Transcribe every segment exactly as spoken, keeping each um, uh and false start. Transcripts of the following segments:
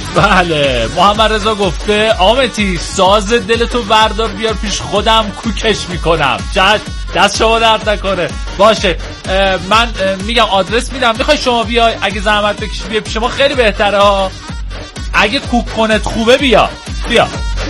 بله محمد رضا گفته آمتی ساز دلتو بردار بیار پیش خودم کوکش میکنم. چشم دست شما درد نکنه. باشه من میگم آدرس میدم، میخوای شما بیای اگه زحمت بکشی بیا پیش ما خیلی بهتره ها. اگه کوک کنت خوبه بیا بیا.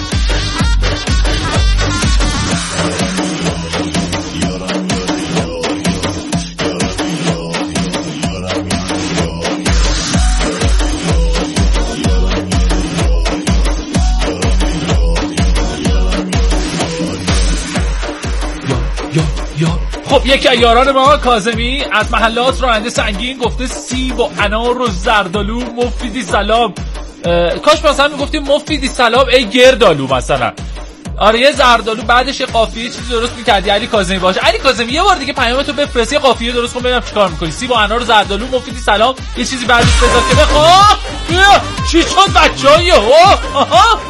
خب یکی از یاران ما کاظمی از محلات راننده سنگین گفته سیب و انار و زردالو مفیدی سلام. کاش مثلا میگفتیم مفیدی سلام ای گردالو مثلا. آره یه زردالو بعدش یه قافیه چیزی درست می‌کردی علی کاظمی باشه. علی کاظمی یه بار دیگه پیامتو بفرستی قافیه درست کن ببینم چیکار می‌کنی. سیب و انار و زردالو مفیدی سلام یه چیزی بعدش بذار که بخواه. بیا چی شد بچه‌ها؟ آها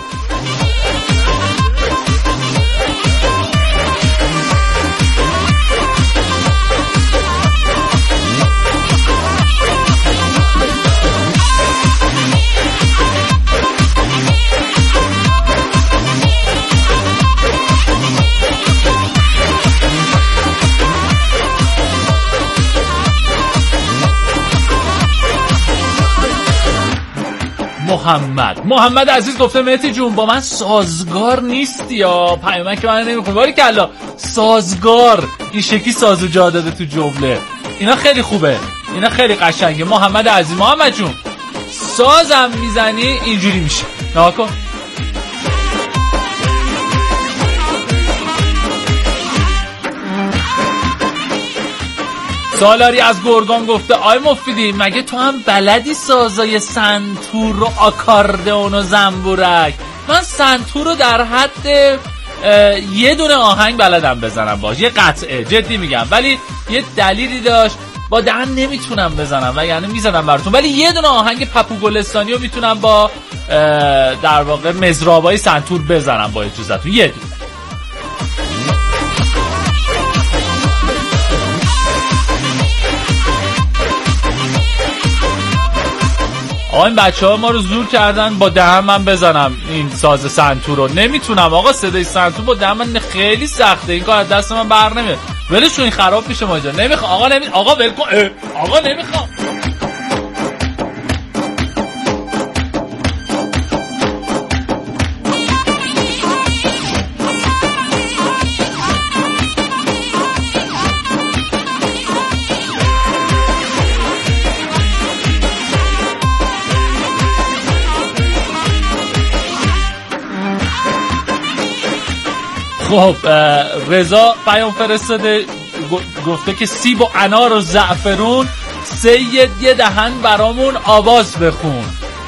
محمد محمد عزیز گفته مهدی جون با من سازگار نیستی یا پیامک من نمیخونی. ولی کلا سازگار این شکلی سازو جا داده تو جمله. اینا خیلی خوبه، اینا خیلی قشنگه. محمد عزیز محمد جون سازم میزنی اینجوری میشه. نها کن. سالاری از گرگان گفته آی مفیدی مگه تو هم بلدی سازای سنتور و آکاردئون و زنبورک؟ من سنتور رو در حد یه دونه آهنگ بلدم بزنم باش، یه قطعه جدی میگم، ولی یه دلیلی داشت با دهن نمیتونم بزنم و یعنی میزنم براتون، ولی یه دونه آهنگ پپو گلستانی رو میتونم با در واقع مزرابای سنتور بزنم با اجازهتون یه دونه. آقا این بچه ها ما رو زور کردن با دهن من بزنم این ساز سنتور رو. نمیتونم آقا، صدای سنتور با دهن من خیلی سخته، این کار از دست من بر نمیاد. ولشون این خراب میشه ماجرا. نمیخوام آقا نمی آقا ول کن آقا نمیخوام. خب رضا پیام فرستاده گفته که سیب و انار و زعفرون سید یه دهن برامون آواز بخون.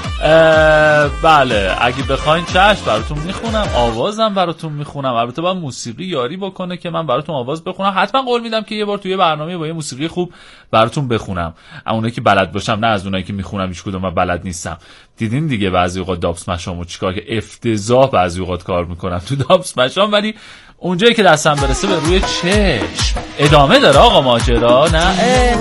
بله اگه بخواین چشم براتون میخونم، آوازم براتون میخونم. البته باید موسیقی یاری بکنه که من براتون آواز بخونم. حتما قول میدم که یه بار توی برنامه با یه موسیقی خوب براتون بخونم، اونایی که بلد باشم، نه از اونایی که میخونم هیچ کدوم من بلد نیستم. دیدین دیگه بعضی اوقات دابس مشامو چیکار که افتضاح بعضی اوقات کار میکنم تو دابس مشام، ولی اونجایی که دستم برسه به روی چشم. ادامه داره آقا ماجرا. نه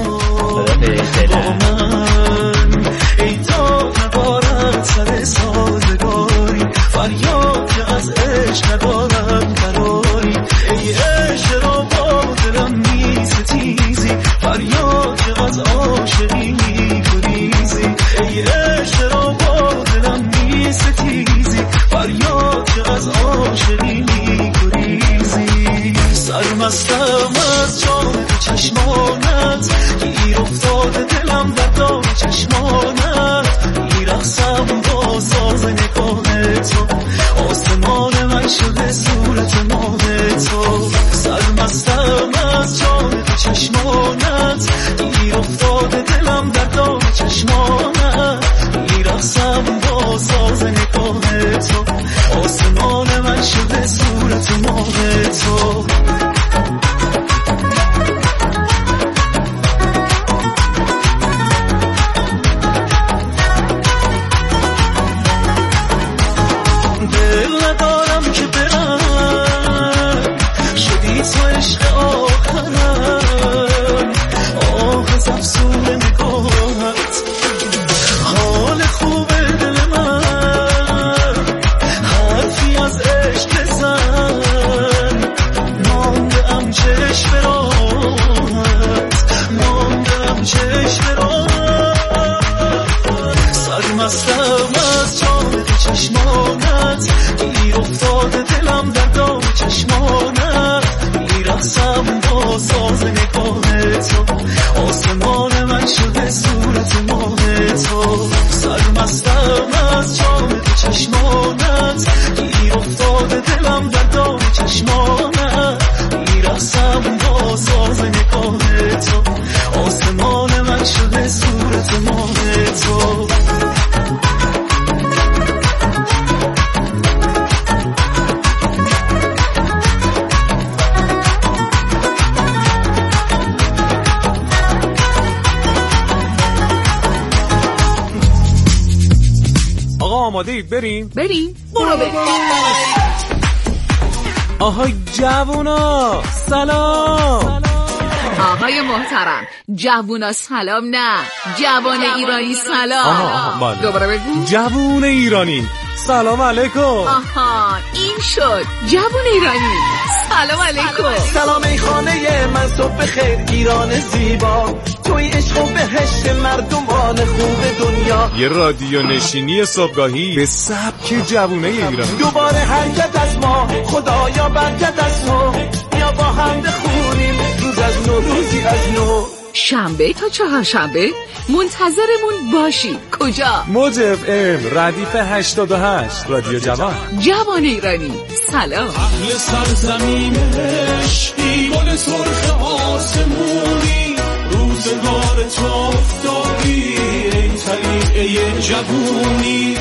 سر سازگاری فریاد که از عشق ندارم قراری، ای عشق را با دلم می ستیزی، فریاد که از عاشقی می گریزی، ای عشق را با دلم می ستیزی، فریاد که از عاشقی می گریزی. سرمستم از جام چشمانت، گیر افتاده دلم در دام چشمانت، میرقصم با ساز نگاه تو، آسمان من شده صورت ماه تو. سرمستم از جام چشمانت، گیر افتاده دلم در دام چشمانت، میرقصم با ساز نگاه تو، آسمان من شده صورت ماه تو. آماده اید بریم؟ بریم برو بریم. آهای جوونا سلام. آقای محترم جوونا سلام نه جوان ایرانی سلام. آها دوباره بگو. جوون ایرانی سلام علیکم. آها این شد جوون ایرانی سلام علیکم. سلام ای خانه من صبح خیر ایران زیبا توی عشق و بهشت مردمان خوب دنیا. یه رادیو نشینی صبحگاهی به سبک جوونه ایرانی. دوباره حرکت از ما خدایا برکت از تو یا با هم بخونیم روز از نو روزی از نو. شنبه تا چهارشنبه منتظرمون باشید. کجا؟ موج اف ام ردیف هشتاد و هشت رادیو جوان. جوان ایرانی سلام. اهل سرزمینش گل سرخ آسمونی روزگار تو افتادی ای طریقه جوونی.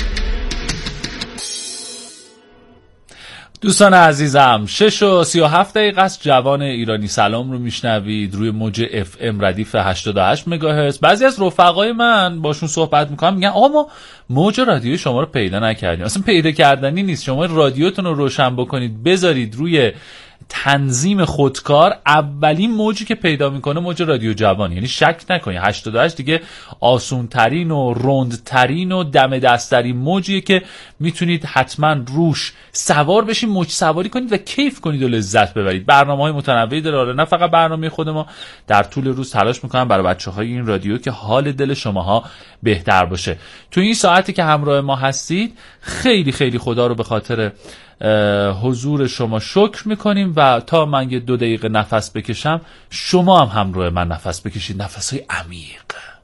دوستان عزیزم شش و سی و هفت دقیقه است. جوان ایرانی سلام رو میشنوید روی موج اف ام ردیف هشتاد و هشت مگاهرتز. بعضی از رفقای من باشون صحبت میکنم میگن آقا ما موج رادیوی شما رو پیدا نکردیم. اصلا پیدا کردنی نیست. شما رادیوتون رو روشن بکنید بذارید روی تنظیم خودکار، اولین موجی که پیدا میکنه موج رادیو جوان. یعنی شک نکنید هشتاد و هشت دیگه آسون ترین و رند ترین و دم دستترین موجیه که میتونید حتما روش سوار بشین، موج سواری کنید و کیف کنید و لذت ببرید. برنامه‌های متنوعی داره، نه فقط برنامه خود ما. در طول روز تلاش میکنم برای بچه‌های این رادیو که حال دل شماها بهتر باشه. تو این ساعتی که همراه ما هستید خیلی خیلی خدا رو به خاطر حضور شما شکر میکنیم و تا من یه دو دقیقه نفس بکشم شما هم همراه من نفس بکشید، نفسهای عمیق.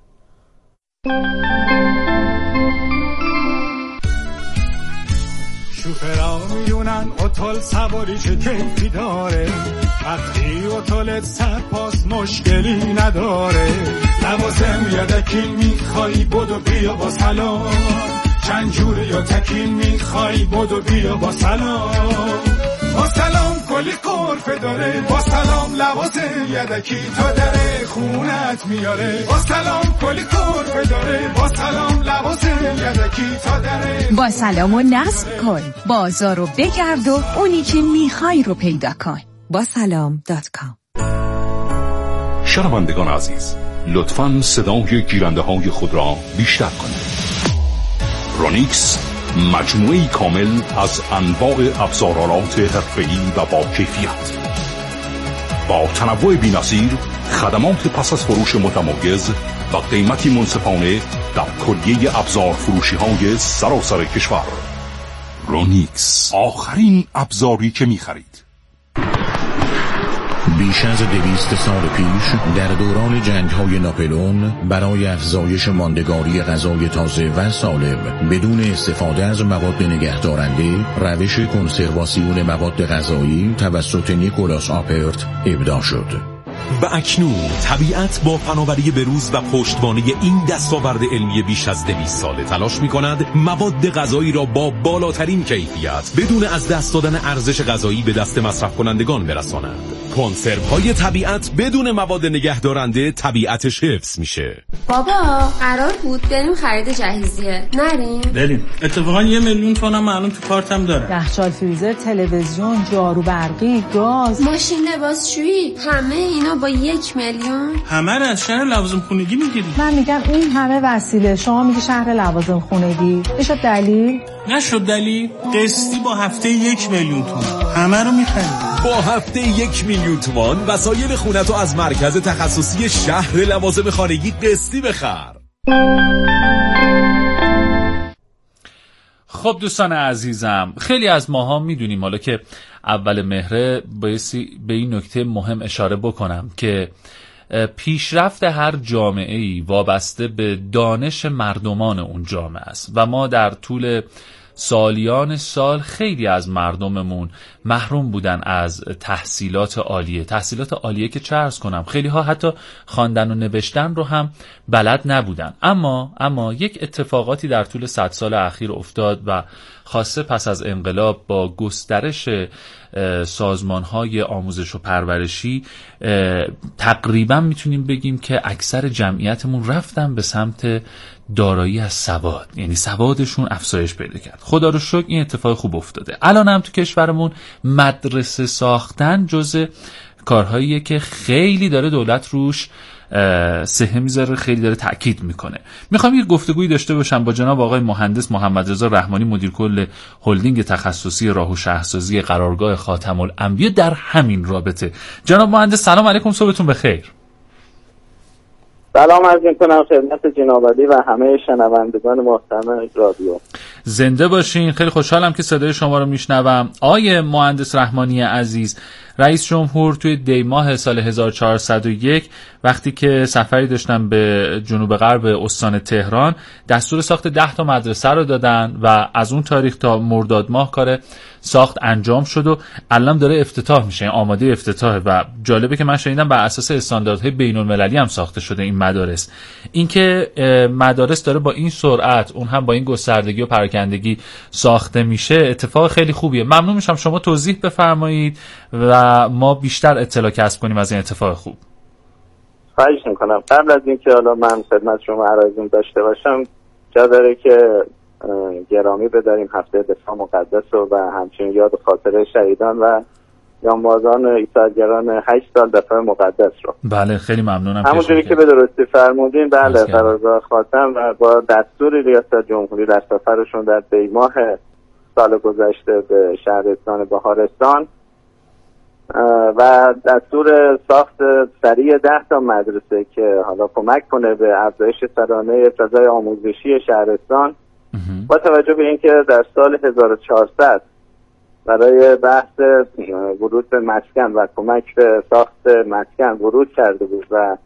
شوفرا میدونن اتول سواری چه کیفی داره، وقتی اتولت سرپاس مشکلی نداره. لوازم یدکی میخوای بدو بیا با سلام، چند جوری یا تکین میخوای بدو بیا با سلام. با سلام کلی قرفه داره، با سلام لوازم یدکی تا در خونت میاره. با سلام کلی قرفه داره، با سلام لوازم یدکی تا در. با سلام و نصب کن، بازار رو بگرد و اونی که میخوای رو پیدا کن. با سلام دات کام. شنوندگان عزیز لطفاً صدای گیرنده های خود را بیشتر کنید. رونیکس مجموعه‌ای کامل از انواع ابزارالات حرفه‌ای و با کیفیت با تنوع بی‌نظیر، خدمات پس از فروش متمایز و قیمتی منصفانه در کلیه ابزار فروشی‌های سراسر کشور. رونیکس آخرین ابزاری که می‌خرید. بیش از دویست سال پیش در دوران جنگ‌های ناپلئون برای افزایش ماندگاری غذای تازه و سالم بدون استفاده از مواد نگهدارنده، روش کنسرواسیون مواد غذایی توسط نیکولاس آپرت ابداع شد. و اکنون طبیعت با فناوری بروز و پشتوانه این دستاورد علمی بیش از دویست ساله تلاش می‌کند مواد غذایی را با بالاترین کیفیت بدون از دست دادن ارزش غذایی به دست مصرف کنندگان برساند. کنسروهای طبیعت بدون مواد نگهدارنده طبیعتش حفظ میشه. بابا قرار بود بریم خرید جهیزیه، نریم؟ بریم. اتفاقا یه میلیون تومنم الان تو کارتم داره. یخچال، فریزر، تلویزیون، جارو برقی، گاز، ماشین لباسشویی، همه اینا با یک میلیون؟ همه رو از شهر لوازم خونگی میگیری. من میگم این همه وسیله، شما میگی شهر لوازم خونگی. میشه دلیل؟ نشد دلیل. قسطی با هفته یک میلیون تومان همه رو میخریم. با هفته یک میلیون تومان وسایل خونتو از مرکز تخصصی شهر لوازم خانگی قسطی بخر. خب دوستان عزیزم، خیلی از ماها میدونیم حالا که اول مهره بایستی به این نکته مهم اشاره بکنم که پیشرفت هر جامعه‌ای وابسته به دانش مردمان اون جامعه است و ما در طول سالیان سال خیلی از مردممون محروم بودن از تحصیلات عالیه. تحصیلات عالیه که چه عرض کنم، خیلی ها حتی خواندن و نوشتن رو هم بلد نبودن. اما اما یک اتفاقاتی در طول صد سال اخیر افتاد و خاصه پس از انقلاب با گسترش سازمان‌های آموزش و پرورشی تقریبا میتونیم بگیم که اکثر جمعیتمون رفتن به سمت دارایی از سواد، یعنی سوادشون افزایش پیدا کرد. خدا رو شکر این اتفاق خوب افتاده. الان هم تو کشورمون مدرسه ساختن جزء کارهاییه که خیلی داره دولت روش سهم میذاره، خیلی داره تأکید میکنه. میخوام یه گفتگویی داشته باشم با جناب آقای مهندس محمد رضا رحمانی، مدیر کل هلدینگ تخصصی راه و شهرسازی قرارگاه خاتم الانبیا در همین رابطه. جناب مهندس سلام علیکم، صبحتون بخیر. سلام عرض می‌کنم خدمت جناب علی و همه شنوندگان محترم رادیو. زنده باشین. خیلی خوشحالم که صدای شما رو میشنوم. آقای مهندس رحمانی عزیز، رئیس جمهور توی دی ماه سال هزار و چهارصد و یک وقتی که سفری داشتن به جنوب غرب استان تهران، دستور ساخت ده تا مدرسه رو دادن و از اون تاریخ تا مرداد ماه کار ساخت انجام شد و الان داره افتتاح میشه، آماده افتتاحه. و جالبه که من شنیدم بر اساس استانداردهای بین المللی هم ساخته شده این مدارس. اینکه مدارس داره با این سرعت، اون هم با این گستردگی و پراکندگی ساخته میشه، اتفاق خیلی خوبیه. ممنون میشم شما توضیح بفرمایید و ما بیشتر اطلاع کسب کنیم از این اتفاق خوب. خواهش میکنم. قبل از اینکه حالا من خدمت شما عرضم داشته باشم، جا داره که گرامی بداریم هفته دفاع مقدس رو و همچنین یاد خاطره شهیدان و جانبازان ایثارگران هشت سال دفاع مقدس رو. بله خیلی ممنونم. همونجوری که به درستی فرمودین، بله قرارگاه خاتم و با دستور ریاست جمهوری در سفرشون در دی ماه سال گذشته به شهرستان بهارستان و دستور ساخت سریع ده تا مدرسه که حالا کمک کنه به افزایش سرانه فضای آموزشی شهرستان، با توجه به اینکه در سال هزار و چهارصد برای بحث ورود به مسکن و کمک به ساخت مسکن ورود کرده بود و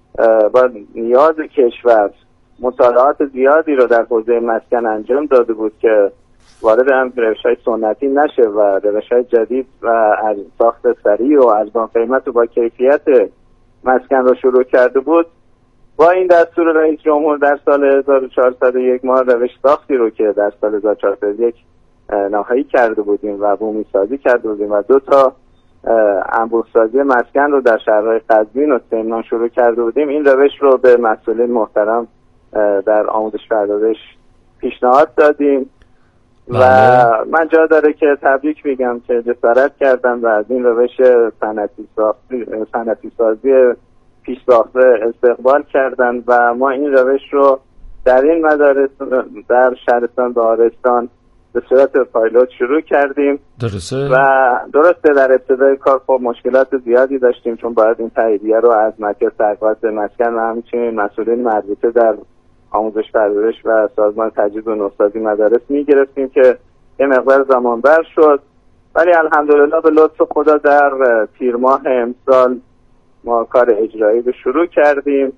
با نیاز کشور مطالعات زیادی رو در حوزه مسکن انجام داده بود که وارد هم روش‌های سنتی نشه و روش‌های جدید و ساخت سریع و ارزان قیمت و با کیفیت مسکن رو شروع کرده بود. با این دستور رئیس جمهور در سال هزار و چهارصد و یک ما روش ساختی رو که در سال هزار و چهارصد و یک نهایی کرده بودیم و بومی سازی کرده بودیم و دو تا انبوه سازی مسکن رو در شهرهای قزوین و سمنان شروع کرده بودیم، این روش رو به مسئولین محترم در آموزش پردازش پیشنهاد دادیم و من جا داره که تبریک میگم که جسارت کردن و از این روش صنعتی سازی صنعتی سازی پیش ساخته استقبال کردن و ما این روش رو در این مدارس در شهرستان بهارستان به صورت پایلوت شروع کردیم. درسته. و درسته در ابتدای کار خب مشکلات زیادی داشتیم، چون باید این تاییدیه رو از مرکز تحقیقات مسکن و همچنین مسئولین مربوطه در آموزش پرورش و سازمان تجدید و نوسازی مدارس میگرفتیم که یه مقدار زمان بر شد، ولی الحمدلله به لطف خدا در تیر ماه امسال ما کار اجرایی رو شروع کردیم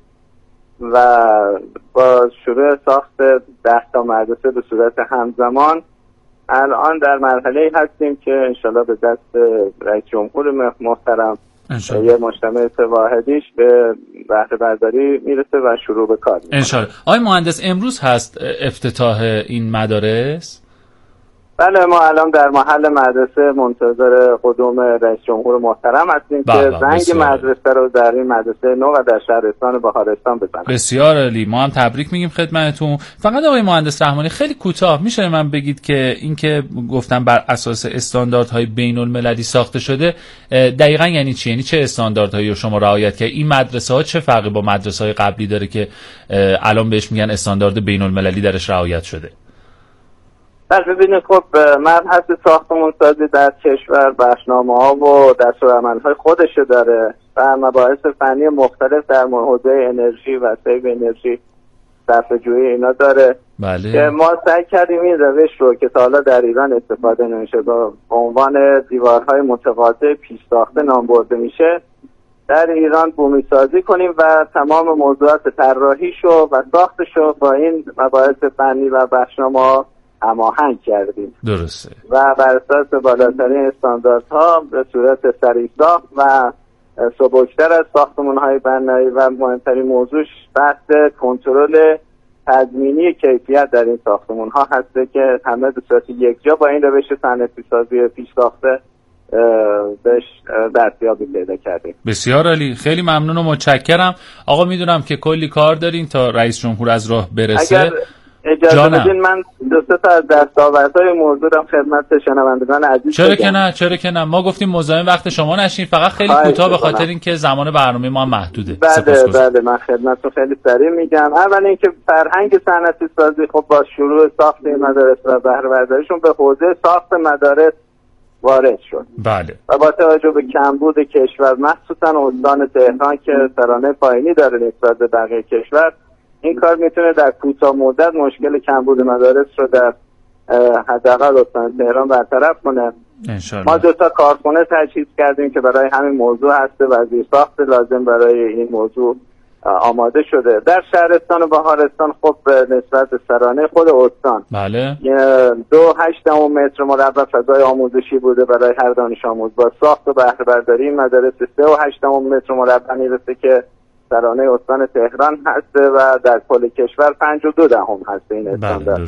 و با شروع ساخت ده تا مدرسه به صورت همزمان الان در مرحله هستیم که انشالله به دست رئیس جمهور محترم یه مجتمع واحدیش به بهره برداری میرسه و شروع به کار میکنه انشالله. آقای مهندس امروز هست افتتاح این مدارس؟ بله، ما الان در محل مدرسه منتظر قدوم رئیس جمهور محترم هستیم که زنگ مدرسه رو در این مدرسه نو و در شهرستان بهارستان بزنیم. بسیار عالی، ما هم تبریک میگیم خدمتتون. فقط آقای مهندس رحمانی خیلی کوتاه میشه من بگید که این که گفتم بر اساس استانداردهای بین المللی ساخته شده دقیقاً یعنی چی؟ یعنی چه استانداردهایی رو شما رعایت کردید؟ این مدرسه ها چه فرقی با مدرسه های قبلی داره که الان بهش میگن استاندارد بین المللی درش رعایت شده؟ بله ببینید، خب مبحث ساختمان سازی در کشور بخشنامه ها و دستورالعمل های خودش داره و مباحث فنی مختلف در حوزه انرژی و سیو انرژی، صرفه‌جویی اینا داره. بله. که ما سعی کردیم این روش رو که تا حالا در ایران استفاده نمیشه با عنوان دیوارهای متقاطع پیش ساخته نام برده میشه، در ایران بومی سازی کنیم و تمام موضوعات طراحیشو و ساختشو با این مباحث فنی و بخشنامه ها هماهنگ کردیم. درسته. و بر اساس بالاترین استانداردها به صورت سریع‌ساخت و سبکتر از ساختمان‌های بنایی و مهمترین موضوعش بحث کنترل تضمینی کیفیت در این ساختمان‌ها هسته که همه به صورت یکجا با این روش صنعتی سازی پیش ساخته بهش دستیابی پیدا کردیم. بسیار عالی، خیلی ممنون و متشکرم. آقا میدونم که کلی کار دارین تا رئیس جمهور از راه برسه. اگر اجازه بدین من دو سه تا از دستاوردهای موضوع رو خدمت شنوندگان عزیز چرا که نه چرا که نه ما گفتیم مزاحم وقت شما نشین، فقط خیلی کوتاه به خاطر اینکه زمان برنامه ما محدوده. بله بله من خدمتتون خیلی سریع میگم. اول اینکه فرهنگ صنعتی سازی خب با شروع ساخت مدارس و بهره برداریشون به حوزه ساخت مدارس وارد شد. بله. و با توجه به کمبود کشور مخصوصا استان تهران که ترانه پایینی داره نسبت به بقیه کشور، این کار میتونه در کوتاه مدت مشکل کمبود مدارس رو در حداقل استان تهران برطرف کنه. انشالله. ما دو تا کارخونه تجهیز کردیم که برای همین موضوع هسته و زیرساخت لازم برای این موضوع آماده شده. در شهرستان و بهارستان خب نسبت به سرانه خود استان بله دو هشتم متر مربع فضای آموزشی بوده برای هر دانش آموز. با ساخت و بهره برداری مدارس سه و هشتم متر مربع میرسه که سرانه استان تهران هسته و در کل کشور پنج و دو دهم هسته این استاندارد.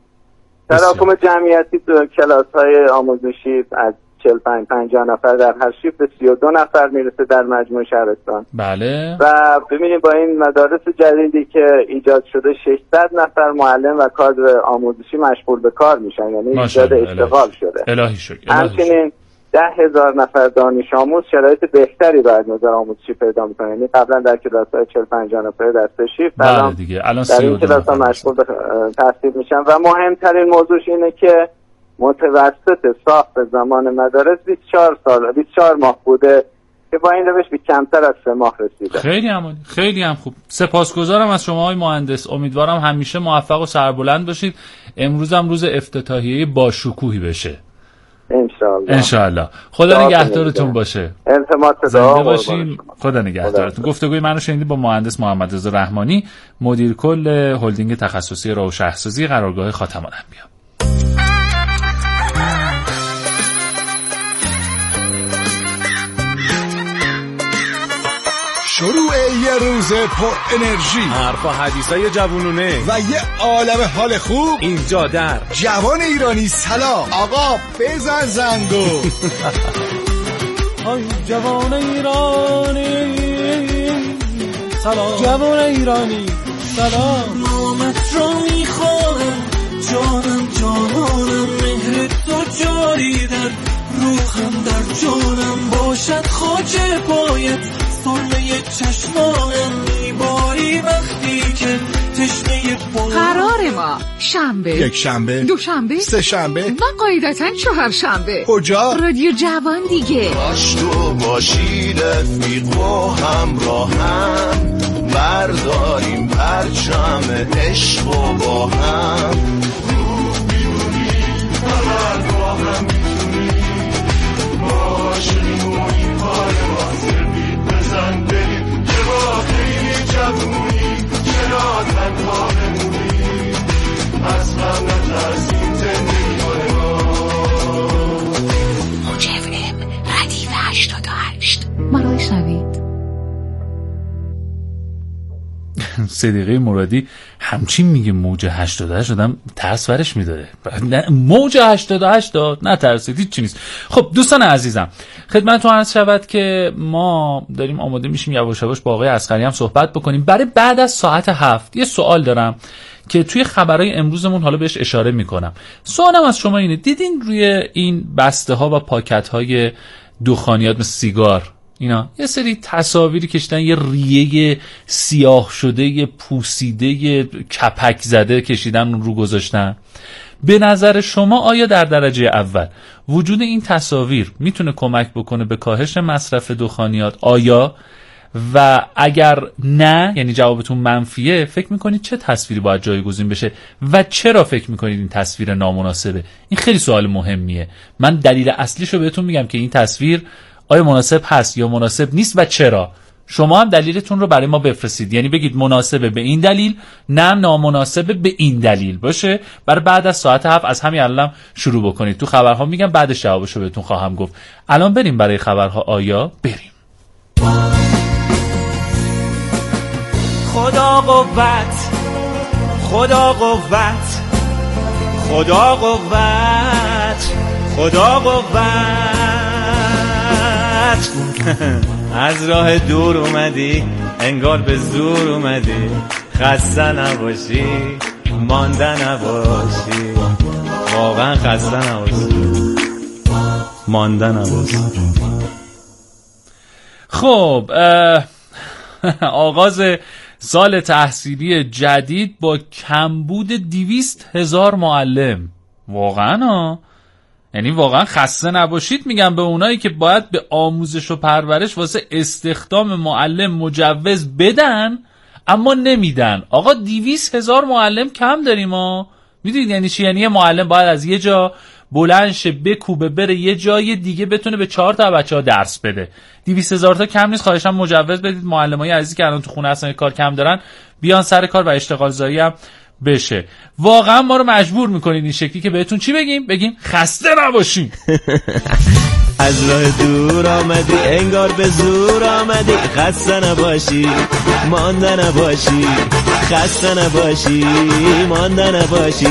تراکم جمعیتی تو کلاس های آموزشی از چهل و پنج پنجاه نفر در هر شیفت به سی و دو نفر میرسه در مجموع شهرستان. بله. و ببینید با این مدارس جدیدی که ایجاد شده ششصد نفر معلم و کادر آموزشی مشغول به کار میشن، یعنی ایجاد اشتغال شده. الهی شکر. همچنین ده هزار نفر دانش آموز شرایط بهتری برای نظام آموزشی پیدا میکنه. یعنی قبلا در کلاس‌های چهل پنجاه نفر در سه شیفت الان دیگه الان در این کلاس‌ها مشغول به تحصیل میشن و مهمترین موضوعش اینه که متوسط ساخت زمان مدارس بیست و چهار سال بیست و چهار ماه بوده که با این روش به کمتر از سه ماه رسیده. خیلی عالی، خیلی هم خوب. سپاسگزارم از شما های مهندس. امیدوارم همیشه موفق و سربلند باشید. امروز هم روز افتتاحیه با شکوهی بشه. انشالله. انشالله. خدا نگهدارتون باشه. التماس زنده باشین. خدا نگهدارتون. گفتگوی منو شنیدید با مهندس محمد رضا رحمانی، مدیر کل هلدینگ تخصصی راه و شهرسازی قرارگاه خاتم الانبیا. شروع یه روز پر انرژی، حرف و حدیثای جوونونه و یه عالم حال خوب اینجا در جوان ایرانی. سلام آقا بزن زنگو. آی جوان ایرانی سلام، جوان ایرانی سلام. نامت رو میخوانم جانم جانانم، مهر تو جاری در روحم در جانم باشد، خاک پایت سرمه چشمانم میباری وقتی که تشنه پا. قرار ما شنبه، یک شنبه، دو شنبه، سه شنبه و قاعدتاً چهار شنبه. کجا؟ رادیو جوان دیگه. باش تو باشی رفیق و همراهم، برداریم پرچم عشق و با هم، رو بیرونی همه با هم میتونی باشیم و این کار واسه بید بزن بریم که با خیلی جوونی چرا تنها بمونی، از غم نترسیم زندگی کنه موج اف ام ردیف هشتاد و هشت. مرای شنوید. صدیقه مرادی همچین میگه موج هشتاد و هشت آدم تصورش میداره. موج هشتاد و هشت نه ترسید هیچ چی نیست. خب دوستان عزیزم خدمتتون عرض شود که ما داریم آماده میشیم یواش یواش با آقای اصغری هم صحبت بکنیم. برای بعد از ساعت هفت یه سوال دارم که توی خبرهای امروزمون حالا بهش اشاره میکنم. سوالم از شما اینه، دیدین روی این بسته ها و پاکت های دخانیات مثل سیگار اینا یه سری تصاویری کشیدن، یه ریه سیاه شده، یه پوسیده، یه کپک زده کشیدن رو گذاشتن. به نظر شما آیا در درجه اول وجود این تصاویر میتونه کمک بکنه به کاهش مصرف دخانیات؟ آیا و اگر نه، یعنی جوابتون منفیه، فکر میکنید چه تصویری باید جایگزین بشه و چرا فکر میکنید این تصویر نامناسبه؟ این خیلی سوال مهمیه. من دلیل اصلیشو بهتون میگم که این تصویر آیا مناسب هست یا مناسب نیست و چرا. شما هم دلیلتون رو برای ما بفرستید، یعنی بگید مناسبه به این دلیل، نه نامناسبه به این دلیل باشه. برای بعد از ساعت هفت از همین الان شروع بکنید. تو خبرها میگم بعدش جوابشو بهتون خواهم گفت. الان بریم برای خبرها. آیا بریم؟ خدا قوت، خدا قوت، خدا قوت، خدا قوت. از راه دور اومدی انگار به زور اومدی، خسته نباشی مانده نباشی، واقعا خسته نباشی مانده نباشی. خب آغاز سال تحصیلی جدید با کمبود دویست هزار معلم. واقعا ها، یعنی واقعا خسته نباشید میگم به اونایی که باید به آموزش و پرورش واسه استخدام معلم مجوز بدن اما نمیدن. آقا دویست هزار معلم کم داریم ها. میدونید یعنی چی؟ یعنی یه معلم باید از یه جا بلند شه بکوبه بره یه جای دیگه بتونه به چهار تا بچه‌ها درس بده. دویست هزار تا کم نیست. خواهشاً مجوز بدید معلمای عزیزی که الان تو خونه هستن کار کم دارن بیان سر کار و اشتغال زایی هم بشه. واقعا ما رو مجبور میکنید این شکلی که بهتون چی بگیم؟ بگیم خسته نباشیم. از راه دور آمدی انگار به زور آمدی، خسته نباشی مانده نباشی، خسته نباشی مانده نباشی.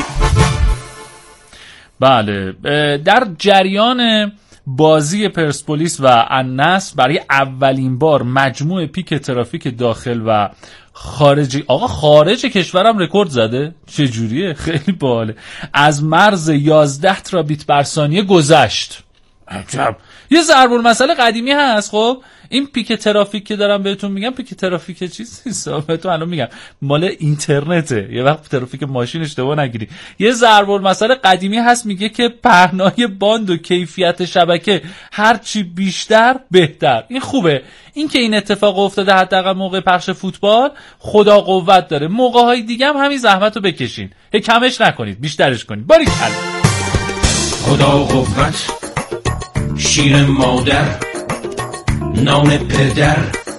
بله، در جریان بازی پرسپولیس و النصر برای اولین بار مجموع پیک ترافیک داخل و خارجی، آقا خارج کشورم رکورد زده. چه جوریه؟ خیلی باحاله. از مرز یازده ترابیت بر ثانیه گذشت. عجب. یه ضرب المثل قدیمی هست. خب این پیک ترافیک که دارم بهتون میگم، پیک ترافیک چیزی نیست، بهتون الان میگم مال اینترنته، یه وقت ترافیک ماشین اشتباه نگیری. یه ضرب المثل قدیمی هست میگه که پهنای باند و کیفیت شبکه هر چی بیشتر بهتر. این خوبه. این که این اتفاق افتاده حداقل موقع پخش فوتبال خدا قوت داره. موقع‌های دیگه هم همین زحمتو بکشین، هی کمش نکنید بیشترش کنید. باریکلا. خدا قوت، شیر مادر، نام پدر،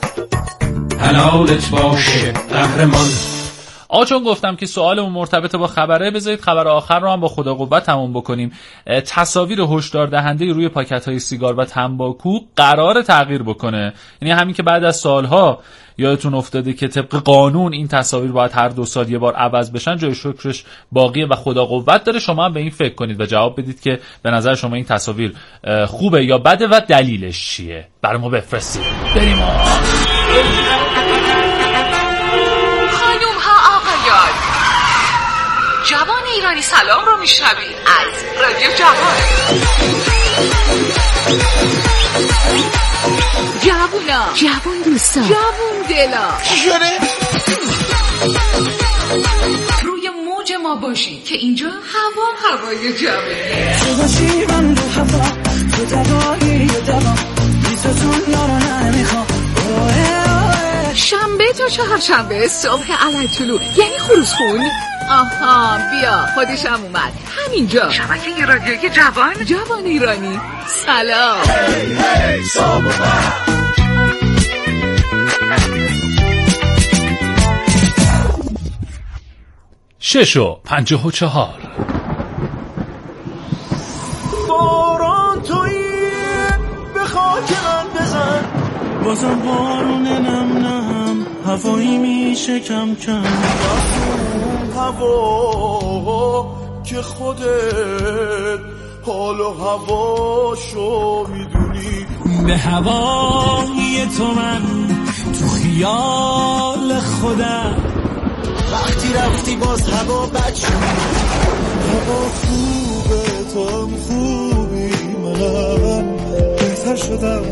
حلالت باشه قهرمان. آقا چون گفتم که سوالمون مرتبط با خبره، بذارید خبر آخر رو هم با خدا قوت تموم بکنیم. تصاویر هشدار دهنده روی پاکت‌های سیگار و تنباکو قرار تغییر بکنه. یعنی همین که بعد از سالها یادتون افتاده که طبق قانون این تصاویر باید هر دو سال یه بار عوض بشن، جای شکرش باقیه و خدا قوت داره. شما هم به این فکر کنید و جواب بدید که به نظر شما این تصاویر خوبه یا بده و دلیلش چیه. برای ما بفرستید. بریم آقا. جوان ایرانی سلام رو میشنوید از رادیو جوان. جوونا، جوون دوستا، جوون دلا، چی شده؟ روی موج ما باشید که اینجا هوا هوای جوونه. تو باشی من رو هوا، تو دوایی دوا، بیستون یارو نمیخوام. شنبه تا چهارشنبه صبح علل طلوع، یعنی خروس خون. آها بیا خودشم اومد همینجا، شبکه رادیوی جوان، جوان ایرانی. سلام. هی هی سلام. شش و پنجاه و چهار. باران تویی به خاک من بزن، بازم بارون نم نم، هوایی میشه کم کم. هوا که خودت حال و هواشو میدونی، به هوای تو من تو خیال خودم. وقتی رفتی باز هوا بد شد، هوا خوبه تو هم خوبی، منم بهتر شدم.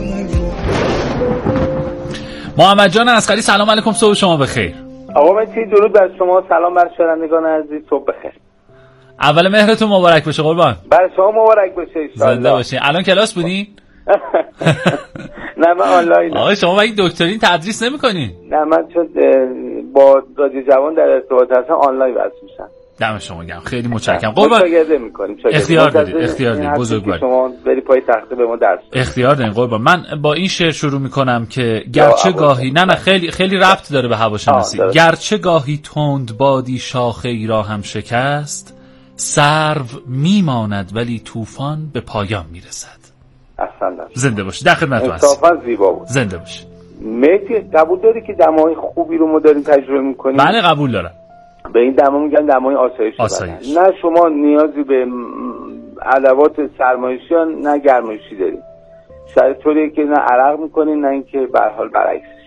محمد جان عسقری سلام علیکم، صبح شما بخیر. آقا مهدی درود بر شما، سلام بر شنوندگان عزیز، صبح بخیر. اول مهرتون مبارک باشه قربان. بر شما مبارک باشه ان شاء الله. زنده باشین. الان کلاس بودین؟ نه من آنلاین. آقا شما مگه دکترین تدریس نمی‌کنین؟ نه من چون با رادیو جوان در ارتباط هستم آنلاین درس میشم. دم شما گرم، خیلی متشکرم قربان. مشاهده می‌کنیم. اختیار دارید، اختیار دارید بزرگوار. شما بری پای تخته به ما درس. اختیار دارید قربان. من با این شعر شروع می‌کنم که گرچه گاهی نه نه خیلی خیلی ربط داره به هواشناسی. گرچه گاهی تند بادی شاخه ای را هم شکست، سرو میماند ولی طوفان به پایان میرسد. احسن. زنده باشی. در خدمتتون هستم. انصافا زیبا بود. زنده باشی. مهدی قبول داری که دمای خوبی رو ما داریم تجربه می‌کنیم؟ بله قبول دارم. به این دما میگن دمای آسایش. آسایش. نه شما نیازی به ادوات سرمایشی یا نه گرمایشی دارید. شرایط طوریه که نه عرق میکنین نه اینکه به هر حال برعکسش.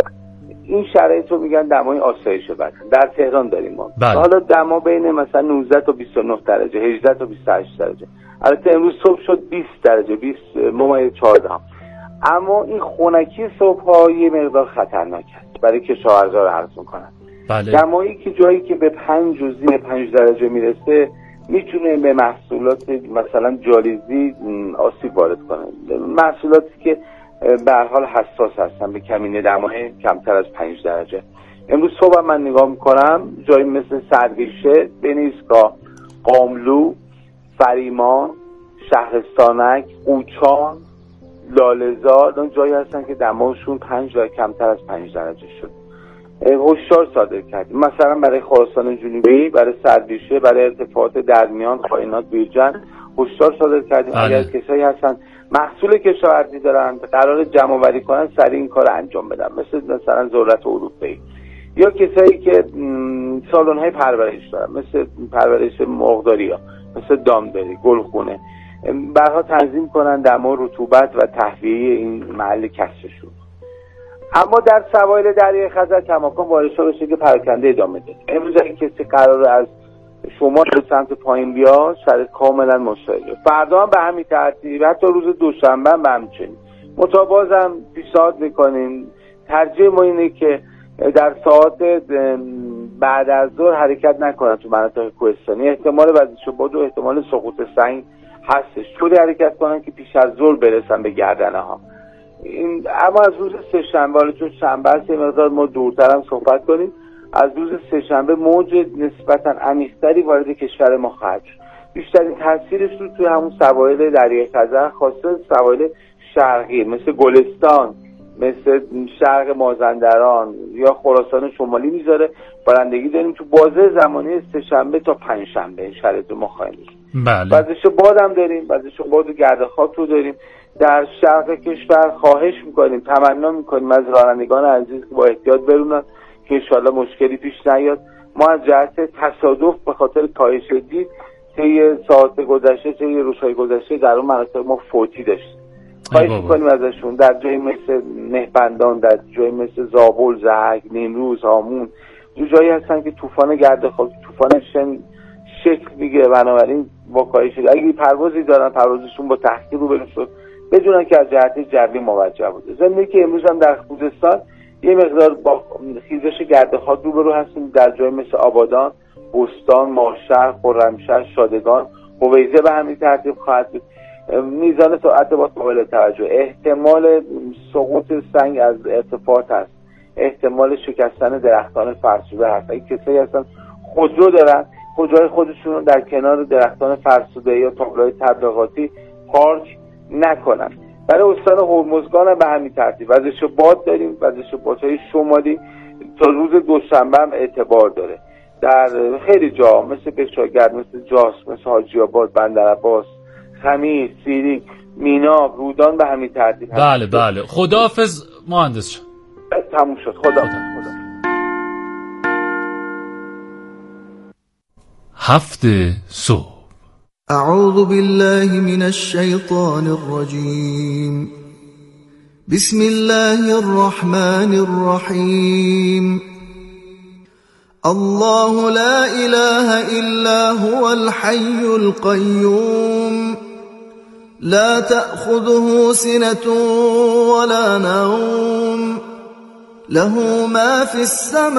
این شرایط رو میگن دمای آسایش بدن. در تهران داریم ما. بله. حالا دما بین مثلا نوزده تا بیست و نه درجه، هجده تا بیست و هشت درجه. البته امروز صبح شد بیست درجه، بیست ممیز چهارده. اما این خنکی صبح ها یه مقدار خطرناک است برای کشاورزا رو عرض میکنن. بله. دمایی که جایی که به پنج و زیر پنج درجه میرسه میتونه به محصولات مثلا جالیزی آسیب وارد کنه، محصولاتی که به هر حال حساس هستن به کمینه دمای کمتر از پنج درجه. امروز صبح من نگاه میکنم جایی مثل سرگیشه، بین ایستگاه قاملو، فریمان، شهرستانک، قوچان، لاله‌زار، اون جایی هستن که دماشون پنج درجه کمتر از پنج درجه شد. هشدار صادر کردیم مثلا برای خراسان جنوبی، برای سربیشه، برای ارتفاعات درمیان، خاینات، بیرجن هشدار صادر کردیم. بله. اگر کسایی هستن محصول کشاورزی دارن قرار جمع آوری کنن سریع این کار انجام بدن، مثل مثلا ذرت اروپایی، یا کسایی که سالن‌های پرورش دارن مثل پرورش مرغداری‌ها، مثل دامداری، گلخونه، برها تنظیم کنن دما، رطوبت و تهویه این محل کسبشون. اما در سواحل دریای خزر کماکان بارش‌ها بشه که پراکنده ادامه داره. امروز اگه کسی قراره از شمال به سمت پایین بیاد شرایط کاملا مشابهه. فردا هم به همین ترتیب، حتی روز دوشنبه هم به همچنین. متابازم پیشنهاد میکنیم ترجیح ما اینه که در ساعات بعد از ظهر حرکت نکنن تو مناطق کوهستانی. احتمال وزش باد و احتمال سقوط سنگ هستش. طوری حرکت کنن که پیش از ظهر برسن به گردنه ها. این اما از روز سه شنبه، حالا چون شنبه است یه مقدار ما دورتر هم صحبت کنیم، از روز سه شنبه موج نسبتا عمیق‌تری وارد کشور ما خواهد شد. بیشترین تاثیرش رو توی همون سواحل دریای خزر، خاصه سواحل شرقی مثل گلستان، مثل شرق مازندران یا خراسان شمالی میذاره. بارندگی داریم تو بازه زمانی سه شنبه تا پنج شنبه شرایط ما خواهیم داشت. بله. وزش باد هم داریم، وزش باد و گرد خاک رو داریم. در شرق کشور خواهش میکنیم، تمنا میکنیم از رانندگان عزیز که با احتیاط برونن که انشالله مشکلی پیش نیاد. ما از جهت تصادف به خاطر کاهش دید طی ساعت گذشته، طی روزهای گذشته در اون مناطق ما فوتی داشتیم. خواهش میکنیم ازشون در جایی مثل مهبندان، در جایی مثل زابل، زهک، نیمروز، هامون، دو جایی هستن که طوفان گرد خاک، طوفان شن شکل میگیره. بنابراین با کاهش اگه پروازی دارن پروازشون با تحقیر روبرو شد بدونن که از جهت جوی موجه بوده. ضمن که امروز هم در خوزستان یه مقدار با خیزش گرد خاک روبرو هستیم در جای مثل آبادان، بستان، ماشهر، خرمشهر، شادگان، هویزه به همین ترتیب خواهد بود. میزان سرعت با قابل توجه، احتمال سقوط سنگ از ارتفاعات هست، احتمال شکستن درختان فرسوده هست. اگه کسایی هستن خودرو دارن، خودروهای خودشون رو در کنار درختان فرسوده یا تابلوهای تبلیغاتی پارک نکنن. برای استان هرمزگان هم به همین ترتیب وزش باد داریم، وزش بادهای شمالی تا روز دوشنبه هم اعتبار داره. در خیلی جا مثل بشاگرد، مثل جاس، مثل حاجی آباد، بندرعباس، خمیر، سیری، مینا، رودان به همین ترتیب. بله بله. خداحافظ مهندس شد. تموم شد. خدا خدا. هفته صبح. اعوذ بالله من الشیطان الرجیم. بسم الله الرحمن الرحیم. الله لا اله الا هو الحي القيوم لا تأخذه سنة ولا نوم له ما في السماء